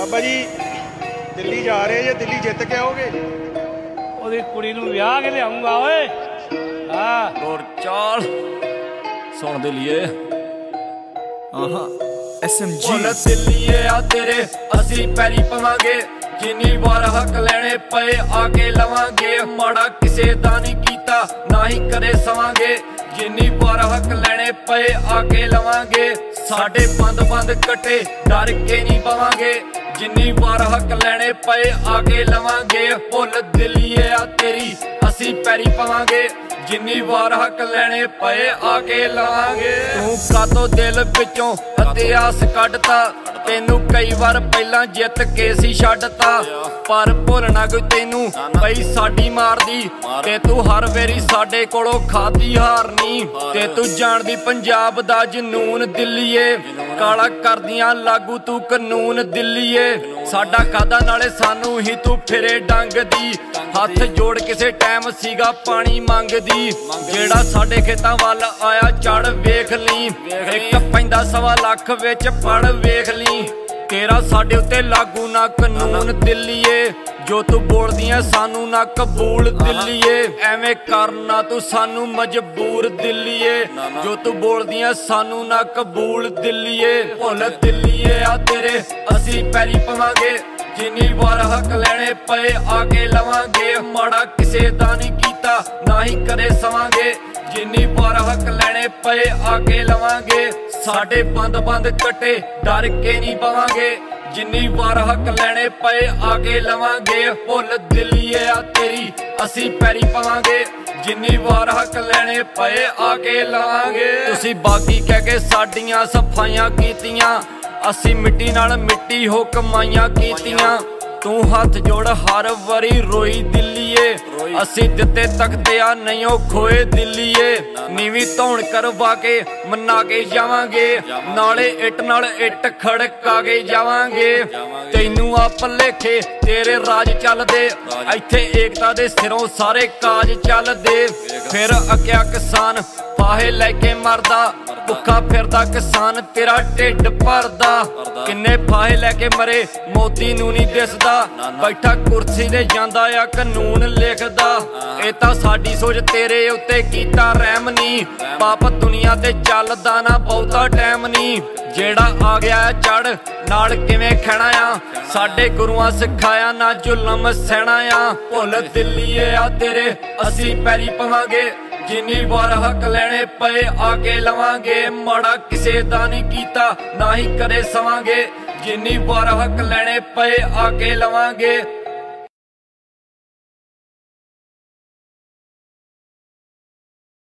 ਬਾਬਾ ਜੀ ਦਿੱਲੀ ਜਾ ਰਹੇ ਜੇ, ਦਿੱਲੀ ਜਿੱਤ ਕੇ ਆਓਗੇ? ਉਹਦੀ ਕੁੜੀ ਨੂੰ ਵਿਆਹ ਕੇ ਲਿਆਉਂਗਾ ਓਏ। ਹਾਂ ਹੋਰ ਚਾਲ ਸੁਣ ਦੇ ਲਈ ਆਹਾ SMG ਬੋਲ ਦਿੱਲੀਏ ਆ ਤੇਰੇ ਅਸੀਂ ਪੈਰੀ ਪਵਾਂਗੇ, ਜਿੰਨੀ ਵਾਰ ਹੱਕ ਲੈਣੇ ਪਏ ਆ ਕੇ ਲਵਾਂਗੇ। ਮਾੜਾ ਕਿਸੇ ਦਾ ਨਹੀਂ ਕੀਤਾ ਨਾ ਹੀ ਕਦੇ ਸਵਾਂਗੇ, ਜਿੰਨੀ ਵਾਰ ਹੱਕ ਲੈਣੇ ਪਏ ਆ ਕੇ ਲਵਾਂਗੇ। ਸਾਡੇ ਬੰਦ ਕੱਟੇ ਡਰ ਕੇ ਨਹੀਂ ਪਵਾਂਗੇ, ਜਿੰਨੀ ਵਾਰ ਹੱਕ ਲੈਣੇ ਪਏ ਆ ਕੇ ਲਵਾਂਗੇ। ਬੋਲ ਦਿੱਲੀਏ ਆ ਤੇਰੀ ਅਸੀਂ ਪੈਰੀ ਪਵਾਂਗੇ, ਜਿੰਨੀ ਵਾਰ ਹੱਕ ਲੈਣੇ ਪਏ ਆ ਕੇ ਲਵਾਂਗੇ। ਤੂੰ ਕਾਤੋਂ ਦਿਲ ਵਿੱਚੋਂ ਇਤਿਹਾਸ ਕੱਢਤਾ, ਤੈਨੂੰ ਕਈ ਵਾਰ ਪਹਿਲਾਂ ਜਿੱਤ ਕੇ ਸੀ ਛੱਡਤਾ, ਪਰ ਭੁੱਲਣਾ ਕੋਈ ਤੈਨੂੰ ਪਈ ਸਾਡੀ ਮਾਰਦੀ, ਤੇ ਤੂੰ ਹਰ ਵਾਰੀ ਸਾਡੇ ਕੋਲੋਂ ਖਾਦੀ ਹਾਰਨੀ। ਤੇ ਤੂੰ ਜਾਣਦੀ ਪੰਜਾਬ ਦਾ ਜਨੂਨ ਦਿੱਲੀਏ, ਕਾਲਾ ਕਰਦੀਆਂ ਲਾਗੂ ਤੂੰ ਕਾਨੂੰਨ ਦਿੱਲੀਏ। ਸਾਡਾ ਕਾਦਾ ਨਾਲੇ ਸਾਨੂੰ ਹੀ ਤੂੰ ਫਿਰੇ ਡੰਗਦੀ, ਹੱਥ ਜੋੜ ਕਿਸੇ ਟਾਈਮ ਸੀਗਾ ਪਾਣੀ ਮੰਗਦੀ। ਜਿਹੜਾ ਸਾਡੇ ਖੇਤਾਂ ਵੱਲ ਆਇਆ ਚੜ ਵੇਖ ਲਈ, ਇੱਕ ਪੈਂਦਾ 1.25 ਲੱਖ ਵਿੱਚ ਪੜ ਵੇਖ ਲਈ। ਤੇਰਾ ਸਾਡੇ ਉੱਤੇ ਲਾਗੂ ਨਾ ਕਾਨੂੰਨ ਦਿੱਲੀਏ, ਜੋ ਤੂੰ ਬੋਲਦੀਆਂ ਸਾਨੂੰ ਨਾ ਕਬੂਲ ਦਿੱਲੀਏ। ਐਵੇਂ ਕਰਨਾ ਤੂੰ ਸਾਨੂੰ ਮਜਬੂਰ ਦਿੱਲੀਏ, ਜੋ ਤੂੰ ਬੋਲਦੀਆਂ ਸਾਨੂੰ ਨਾ ਕਬੂਲ ਦਿੱਲੀਏ। ਭੁੱਲ ਦਿੱਲੀਏ ਆ ਤੇਰੇ ਅਸੀਂ ਪੈਰੀ ਪਵਾਂਗੇ, ਜਿੰਨੀ ਵਾਰ ਹੱਕ ਲੈਣੇ ਪਏ ਆ ਕੇ ਲਵਾਂਗੇ। ਮਾੜਾ ਕਿਸੇ ਦਾ ਨਹੀਂ ਕੀਤਾ ਨਾ ਹੀ ਕਦੇ ਸਵਾਂਗੇ, ਜਿੰਨੀ ਵਾਰ ਹੱਕ ਲੈਣੇ ਪਏ ਆ ਕੇ ਲਵਾਂਗੇ। ਸਾਡੇ ਬੰਦ ਕੱਟੇ ਡਰ ਕੇ ਨਹੀਂ ਪਵਾਂਗੇ, ਜਿੰਨੀ ਵਾਰ ਹੱਕ ਲੈਣੇ ਪਏ ਆ ਕੇ ਲਵਾਂਗੇ। ਭੁੱਲ ਦਿੱਲੀਏ ਆ ਤੇਰੀ ਅਸੀਂ ਪੈਰੀ ਪਵਾਂਗੇ, ਜਿੰਨੀ ਵਾਰ ਹੱਕ ਲੈਣੇ ਪਏ ਆ ਕੇ ਲਵਾਂਗੇ। ਤੁਸੀਂ ਬਾਗੀ ਕਹਿ ਕੇ ਸਾਡੀਆਂ ਸਫਾਈਆਂ ਕੀਤੀਆਂ, ਅਸੀਂ ਮਿੱਟੀ ਨਾਲ ਮਿੱਟੀ ਹੋ ਕਮਾਈਆਂ ਕੀਤੀਆਂ। ਤੂੰ ਹੱਥ ਜੋੜ ਹਰ ਵਾਰੀ ਰੋਈ ਦਿੱਲੀਏ, ਅਸੀਂ ਦਿੱਤੇ ਤਖਤੇ ਆ ਨਹੀਂ ਉਹ ਖੋਏ ਦਿੱਲੀਏ। ਨੀਵੀਂ ਧੌਣ ਕਰਵਾ ਕੇ ਮਨਾ ਕੇ ਜਾਵਾਂਗੇ, ਨਾਲੇ ਇੱਟ ਨਾਲ ਇੱਟ ਖੜਕਾ ਕੇ ਜਾਵਾਂਗੇ। ਤੈਨੂੰ ਆ ਭੁਲੇਖੇ ਤੇਰੇ ਰਾਜ ਚੱਲਦੇ, ਇੱਥੇ ਏਕਤਾ ਦੇ ਸਿਰੋਂ ਸਾਰੇ ਕਾਜ ਚੱਲਦੇ। ਫਿਰ ਅੱਕਿਆ ਕਿਸਾਨ ਫਾਹੇ ਲੈ ਕੇ ਮਰਦਾ, ਭੁੱਖਾ ਫਿਰਦਾ ਕਿਸਾਨ ਤੇਰਾ ਢਿੱਡ ਭਰਦਾ। ਕਿੰਨੇ ਫਾਹੇ ਲੈ ਕੇ ਮਰੇ ਮੋਦੀ ਨੂੰ ਨਹੀਂ ਦਿਸਦਾ, ਬੈਠਾ ਕੁਰਸੀ ਤੇ ਜਾਂਦਾ ਆ ਕਾਨੂੰਨ ਲਿਖਦਾ। ਇਹ ਤਾਂ ਸਾਡੀ ਸੋਚ ਤੇਰੇ ਉੱਤੇ ਕੀਤਾ ਰਹਿਮ ਨੀ, ਪਾਪ ਦੁਨੀਆ ਤੇ ਚੱਲਦਾ ਨਾ ਬਹੁਤਾ ਟਾਈਮ ਨੀ। ਜਿਹੜਾ ਆ ਗਿਆ ਚੜ ਨਾਲ ਕਿਵੇਂ ਖਹਿਣਾ ਆ, ਸਾਡੇ ਗੁਰੂਆਂ ਸਿਖਾਇਆ ਨਾ ਜ਼ੁਲਮ ਸਹਿਣਾ ਆ। ਭੁੱਲ ਦਿੱਲੀਏ ਆ ਤੇਰੇ ਅਸੀਂ ਪੈਰੀ ਪਵਾਂਗੇ, ਜਿੰਨੀ ਵਾਰ ਹੱਕ ਲੈਣੇ ਪਏ ਆ ਕੇ ਲਵਾਂਗੇ। ਮਾੜਾ ਕਿਸੇ ਦਾ ਨਹੀਂ ਕੀਤਾ ਨਾ ਹੀ ਕਦੇ ਸਵਾਂਗੇ, ਜਿੰਨੀ ਵਾਰ ਹੱਕ ਲੈਣੇ ਪਏ ਆ ਕੇ ਲਵਾਂਗੇ।